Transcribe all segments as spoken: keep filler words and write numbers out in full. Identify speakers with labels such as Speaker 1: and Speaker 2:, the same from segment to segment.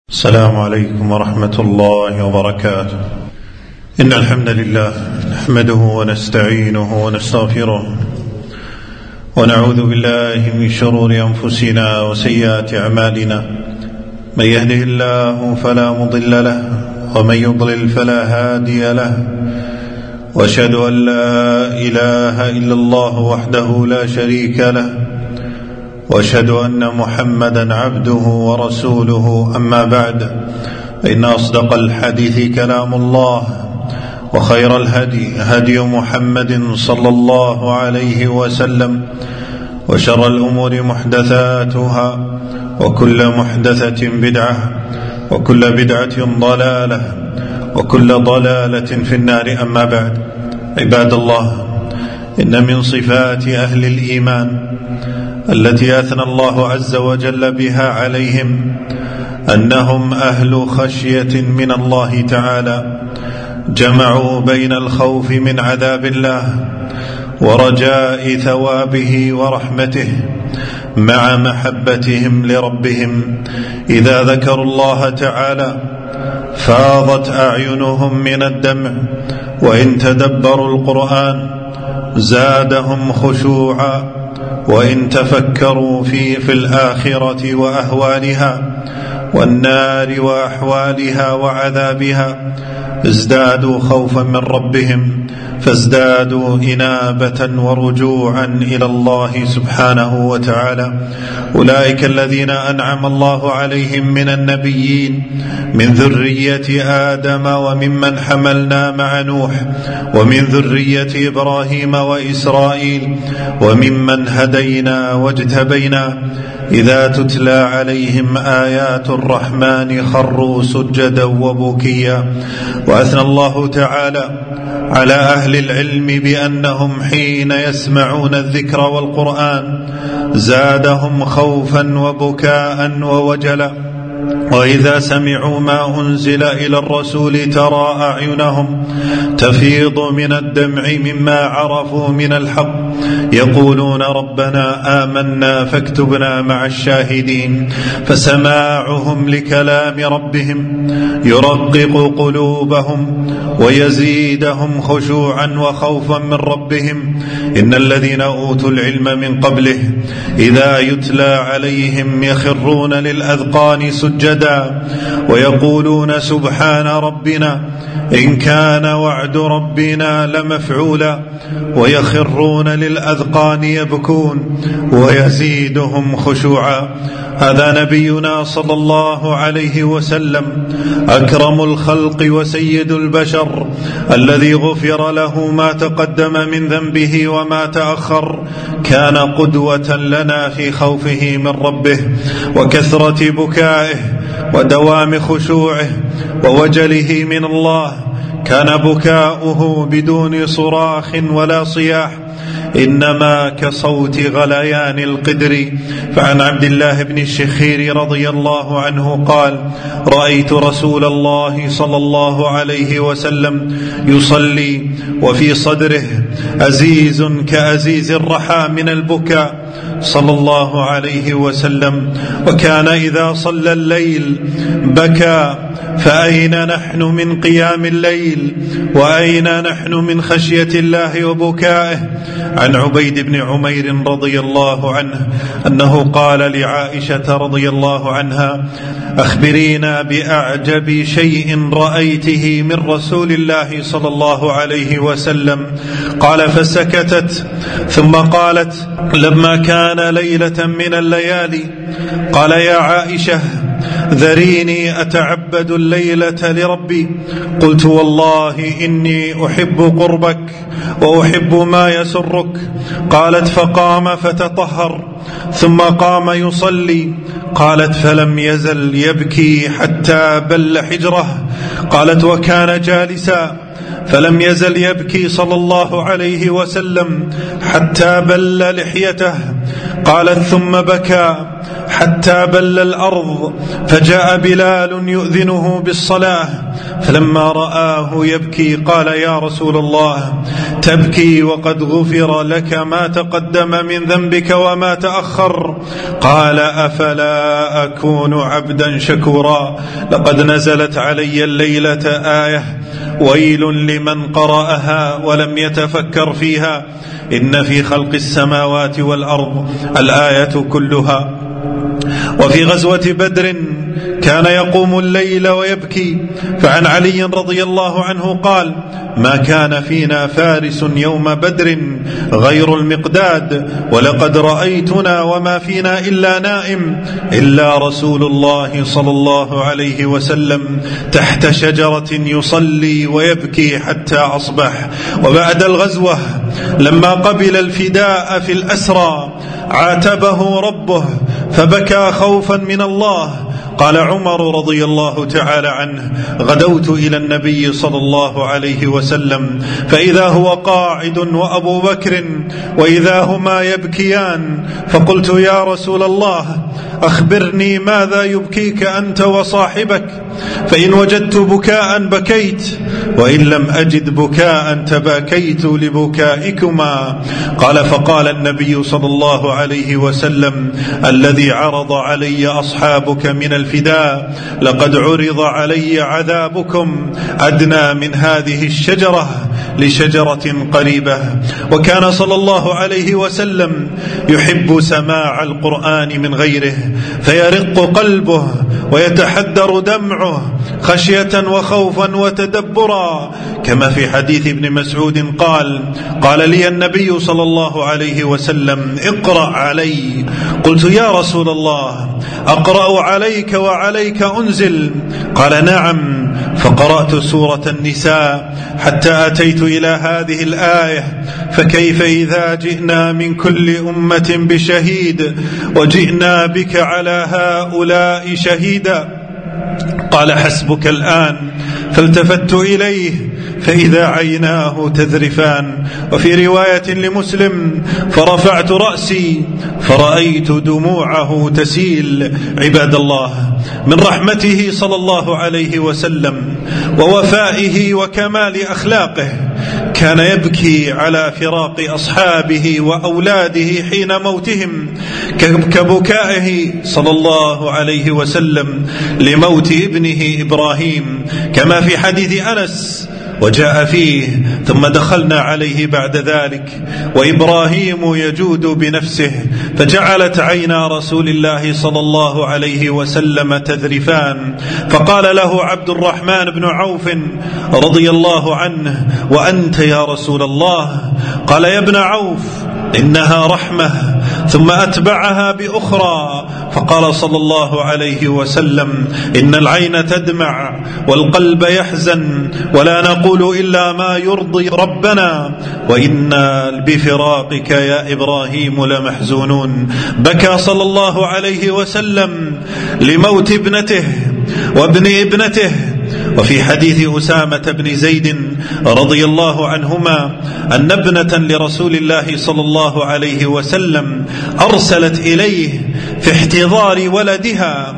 Speaker 1: السلام عليكم ورحمة الله وبركاته. إن الحمد لله نحمده ونستعينه ونستغفره ونعوذ بالله من شرور أنفسنا وسيئات أعمالنا. من يهده الله فلا مضل له ومن يضلل فلا هادي له، وأشهد أن لا إله إلا الله وحده لا شريك له، وأشهد أن محمدا عبده ورسوله. أما بعد، فإن أصدق الحديث كلام الله، وخير الهدي هدي محمد صلى الله عليه وسلم، وشر الأمور محدثاتها، وكل محدثة بدعة، وكل بدعة ضلالة، وكل ضلالة في النار. أما بعد، عباد الله، إن من صفات أهل الإيمان التي أثنى الله عز وجل بها عليهم أنهم أهل خشية من الله تعالى، جمعوا بين الخوف من عذاب الله ورجاء ثوابه ورحمته مع محبتهم لربهم. إذا ذكروا الله تعالى فاضت أعينهم من الدمع، وإن تدبروا القرآن زادهم خشوعا، وإن تفكروا في في الآخرة وأهوالها والنار وأحوالها وعذابها ازدادوا خوفا من ربهم، فازدادوا إنابة ورجوعا إلى الله سبحانه وتعالى. أولئك الذين أنعم الله عليهم من النبيين من ذرية آدم، وممن حملنا مع نوح، ومن ذرية إبراهيم وإسرائيل، وممن هدينا واجتبينا. إذا تتلى عليهم آيات الرحمن خروا سجدا وبكيا. وأثنى الله تعالى على أهل العلم بأنهم حين يسمعون الذكر والقرآن زادهم خوفا وبكاء ووجلا، وإذا سمعوا ما أنزل إلى الرسول ترى أعينهم تفيض من الدمع مما عرفوا من الحق، يقولون ربنا آمنا فاكتبنا مع الشاهدين. فسماعهم لكلام ربهم يرقق قلوبهم ويزيدهم خشوعا وخوفا من ربهم. إن الذين أوتوا العلم من قبله إذا يتلى عليهم يخرون للأذقان سجدا ويقولون سبحان ربنا إن كان وعد ربنا لمفعولا، ويخرون للأذقان يبكون ويزيدهم خشوعا. هذا نبينا صلى الله عليه وسلم أكرم الخلق وسيد البشر، الذي غفر له ما تقدم من ذنبه وما تأخر. كان قدوة لنا في خوفه من ربه وكثرة بكائه ودوام خشوعه ووجله من الله. كان بكاؤه بدون صراخ ولا صياح، إنما كصوت غليان القدر. فعن عبد الله بن الشخير رضي الله عنه قال: رأيت رسول الله صلى الله عليه وسلم يصلي وفي صدره أزيز كأزيز الرحى من البكاء صلى الله عليه وسلم، وكان إذا صلى الليل بكى. فأين نحن من قيام الليل، وأين نحن من خشية الله وبكائه؟ عن عبيد بن عمير رضي الله عنه أنه قال لعائشة رضي الله عنها: أخبرينا بأعجب شيء رأيته من رسول الله صلى الله عليه وسلم. قال: فسكتت، ثم قالت: لما كان ليلة من الليالي قال: يا عائشة ذريني أتعبد الليلة لربي. قلت: والله إني أحب قربك وأحب ما يسرك. قالت: فقام فتطهر ثم قام يصلي. قالت: فلم يزل يبكي حتى بل حجره. قالت: وكان جالسا فلم يزل يبكي صلى الله عليه وسلم حتى بل لحيته. قالت: ثم بكى حتى بل الأرض، فجاء بلال يؤذنه بالصلاة، فلما رآه يبكي قال: يا رسول الله، تبكي وقد غفر لك ما تقدم من ذنبك وما تأخر؟ قال: أفلا أكون عبدا شكورا؟ لقد نزلت علي الليلة آية ويل لمن قرأها ولم يتفكر فيها، إن في خلق السماوات والأرض، الآية كلها. وفي غزوة بدر كان يقوم الليل ويبكي، فعن علي رضي الله عنه قال: ما كان فينا فارس يوم بدر غير المقداد، ولقد رأيتنا وما فينا إلا نائم إلا رسول الله صلى الله عليه وسلم تحت شجرة يصلي ويبكي حتى أصبح. وبعد الغزوة لما قبل الفداء في الأسرى عاتبه ربه فبكى خوفا من الله. قال عمر رضي الله تعالى عنه: غدوت إلى النبي صلى الله عليه وسلم فإذا هو قاعد وأبو بكر وإذا هما يبكيان، فقلت: يا رسول الله، أخبرني ماذا يبكيك أنت وصاحبك؟ فإن وجدت بكاء بكيت، وإن لم أجد بكاء تباكيت لبكائكما. قال: فقال النبي صلى الله عليه وسلم: الذي عرض علي أصحابك من الفداء لقد عرض علي عذابكم أدنى من هذه الشجرة لشجرة قريبة. وكان صلى الله عليه وسلم يحب سماع القرآن من غيره، فيرق قلبه ويتحدر دمعه خشية وخوفا وتدبرا، كما في حديث ابن مسعود قال: قال لي النبي صلى الله عليه وسلم: اقرأ علي. قلت: يا رسول الله، أقرأ عليك وعليك أنزل؟ قال: نعم. فقرأت سورة النساء حتى أتيت إلى هذه الآية: فكيف إذا جئنا من كل أمة بشهيد وجئنا بك على هؤلاء شهيدا؟ قال: حسبك الآن. فالتفت إليه فإذا عيناه تذرفان. وفي رواية لمسلم: فرفعت رأسي فرأيت دموعه تسيل. عباد الله، من رحمته صلى الله عليه وسلم ووفائه وكمال أخلاقه كان يبكي على فراق أصحابه وأولاده حين موتهم كبكائه صلى الله عليه وسلم لموت ابنه إبراهيم، كما في حديث أنس وجاء فيه: ثم دخلنا عليه بعد ذلك وإبراهيم يجود بنفسه، فجعلت عينا رسول الله صلى الله عليه وسلم تذرفان، فقال له عبد الرحمن بن عوف رضي الله عنه: وأنت يا رسول الله؟ قال: يا ابن عوف، إنها رحمة. ثم أتبعها بأخرى، فقال صلى الله عليه وسلم: إن العين تدمع والقلب يحزن، ولا نقول إلا ما يرضي ربنا، وإنا بفراقك يا إبراهيم لمحزونون. بكى صلى الله عليه وسلم لموت ابنته وابن ابنته. وفي حديث أسامة بن زيد رضي الله عنهما أن ابنة لرسول الله صلى الله عليه وسلم أرسلت إليه في احتضار ولدها،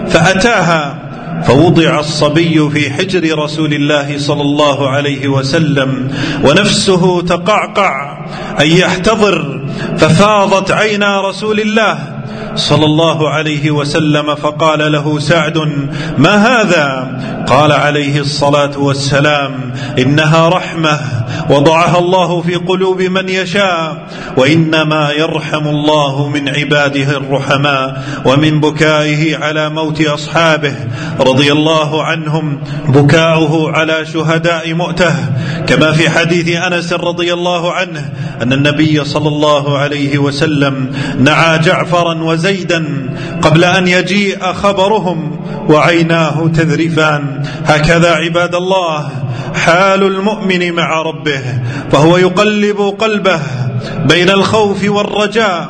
Speaker 1: فأتاها فوضع الصبي في حجر رسول الله صلى الله عليه وسلم ونفسه تقعقع أن يحتضر، ففاضت عينا رسول الله صلى الله عليه وسلم، فقال له سعد: ما هذا؟ قال عليه الصلاة والسلام: إنها رحمة وضعها الله في قلوب من يشاء، وإنما يرحم الله من عباده الرحماء. ومن بكائه على موت أصحابه رضي الله عنهم بكاؤه على شهداء مؤتة، كما في حديث أنس رضي الله عنه أن النبي صلى الله عليه وسلم نعى جعفرا وزيدا قبل أن يجيء خبرهم وعيناه تذرفان. هكذا عباد الله حال المؤمن مع ربه، فهو يقلب قلبه بين الخوف والرجاء،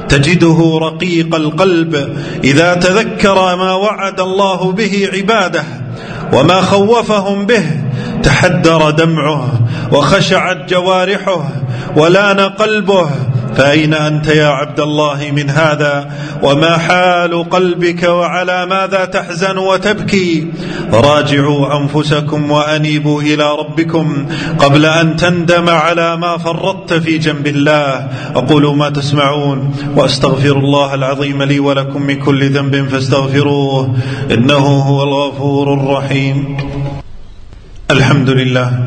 Speaker 1: تجده رقيق القلب إذا تذكر ما وعد الله به عباده وما خوفهم به، وتحدر دمعه وخشعت جوارحه ولان قلبه، فأين أنت يا عبد الله من هذا؟ وما حال قلبك وعلى ماذا تحزن وتبكي؟ راجعوا أنفسكم وأنيبوا إلى ربكم قبل أن تندم على ما فرطت في جنب الله. أقول ما تسمعون وأستغفر الله العظيم لي ولكم من كل ذنب فاستغفروه إنه هو الغفور الرحيم. الحمد لله،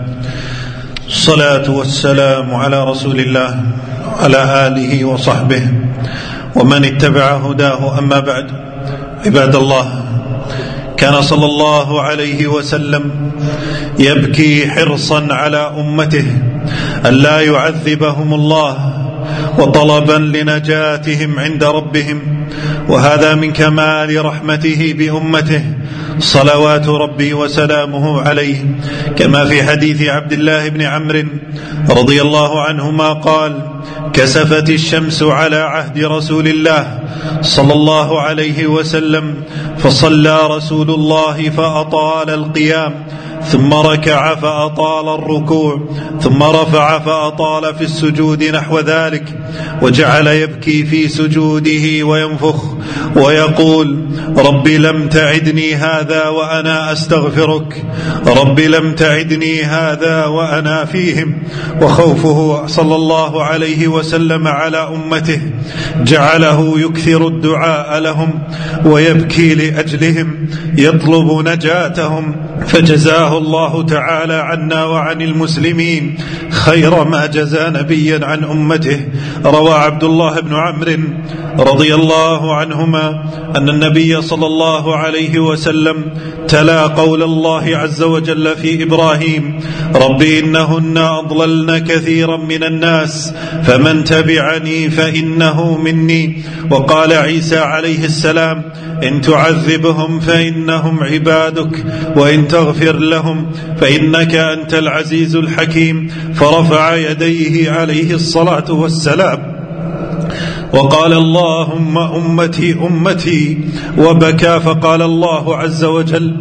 Speaker 1: الصلاة والسلام على رسول الله على آله وصحبه ومن اتبع هداه، أما بعد. عباد الله، كان صلى الله عليه وسلم يبكي حرصا على أمته ألا يعذبهم الله وطلبا لنجاتهم عند ربهم، وهذا من كمال رحمته بأمته صلوات ربي وسلامه عليه، كما في حديث عبد الله بن عمرو رضي الله عنهما قال: كسفت الشمس على عهد رسول الله صلى الله عليه وسلم فصلى رسول الله فأطال القيام، ثم ركع فأطال الركوع، ثم رفع فأطال في السجود نحو ذلك، وجعل يبكي في سجوده وينفخ ويقول: رب لم تعدني هذا وأنا أستغفرك، رب لم تعدني هذا وأنا فيهم. وخوفه صلى الله عليه وسلم على أمته جعله يكثر الدعاء لهم ويبكي لأجلهم يطلب نجاتهم، فجزاه الله تعالى عنا وعن المسلمين خير ما جزى نبيا عن أمته. روى عبد الله بن عمرو رضي الله عنهما أن النبي صلى الله عليه وسلم تلا قول الله عز وجل في إبراهيم: رب إنهن أضللن كثيرا من الناس فمن تبعني فإنه مني. وقال عيسى عليه السلام: إن تعذبهم فإنهم عبادك وإن تغفر لهم فإنك أنت العزيز الحكيم. فرفع يديه عليه الصلاة والسلام وقال: اللهم أمتي أمتي، وبكى. فقال الله عز وجل: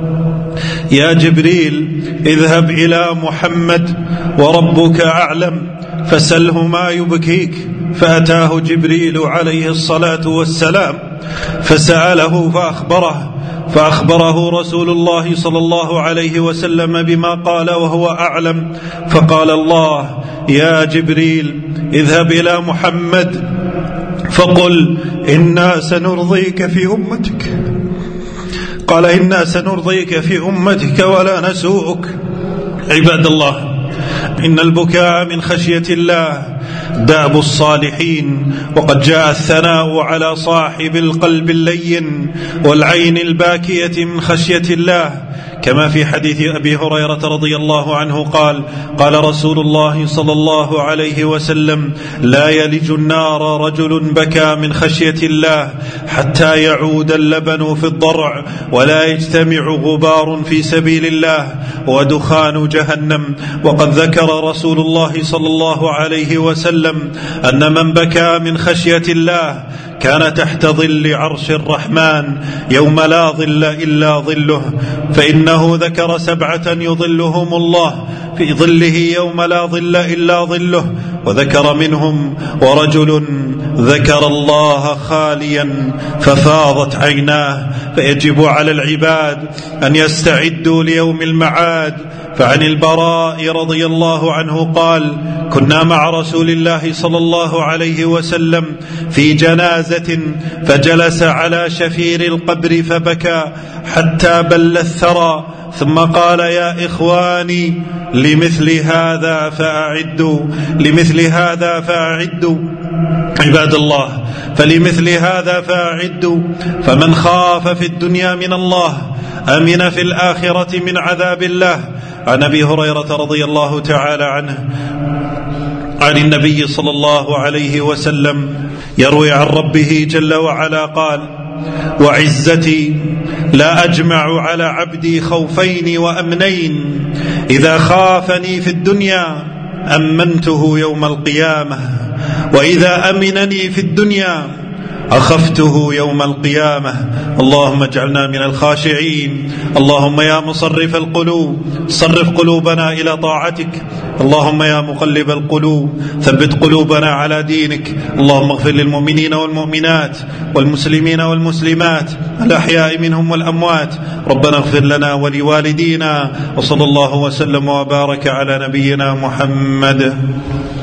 Speaker 1: يا جبريل اذهب إلى محمد وربك أعلم فسله ما يبكيك. فأتاه جبريل عليه الصلاة والسلام فسأله فأخبره فأخبره رسول الله صلى الله عليه وسلم بما قال وهو أعلم. فقال الله: يا جبريل اذهب إلى محمد فقل إنا سنرضيك في أمتك. قال: إنا سنرضيك في أمتك ولا نسوءك. عباد الله، إن البكاء من خشية الله داب الصالحين، وقد جاء الثناء على صاحب القلب اللين والعين الباكية من خشية الله، كما في حديث أبي هريرة رضي الله عنه قال: قال رسول الله صلى الله عليه وسلم: لا يلج النار رجل بكى من خشية الله حتى يعود اللبن في الضرع ولا يجتمع غبار في سبيل الله ودخان جهنم. وقد ذكر رسول الله صلى الله عليه وسلم أن من بكى من خشية الله كان تحت ظل عرش الرحمن يوم لا ظل إلا ظله، فإنه ذكر سبعة يظلهم الله في ظله يوم لا ظل إلا ظله، وذكر منهم: ورجل ذكر الله خاليا ففاضت عيناه. فيجب على العباد أن يستعدوا ليوم المعاد. فعن البراء رضي الله عنه قال: كنا مع رسول الله صلى الله عليه وسلم في جنازة فجلس على شفير القبر فبكى حتى بل الثرى، ثم قال: يا إخواني لمثل هذا فأعدوا لمثل هذا فأعدوا عباد الله، فلمثل هذا فأعدوا. فمن خاف في الدنيا من الله أمن في الآخرة من عذاب الله. عن أبي هريرة رضي الله تعالى عنه عن النبي صلى الله عليه وسلم يروي عن ربه جل وعلا قال: وعزتي لا أجمع على عبدي خوفين وأمنين، إذا خافني في الدنيا أمنته يوم القيامة، وإذا أمنني في الدنيا أخفته يوم القيامة. اللهم اجعلنا من الخاشعين. اللهم يا مصرف القلوب صرف قلوبنا إلى طاعتك. اللهم يا مقلب القلوب ثبت قلوبنا على دينك. اللهم اغفر للمؤمنين والمؤمنات والمسلمين والمسلمات الأحياء منهم والأموات. ربنا اغفر لنا ولوالدينا، وصلى الله وسلم وبارك على نبينا محمد.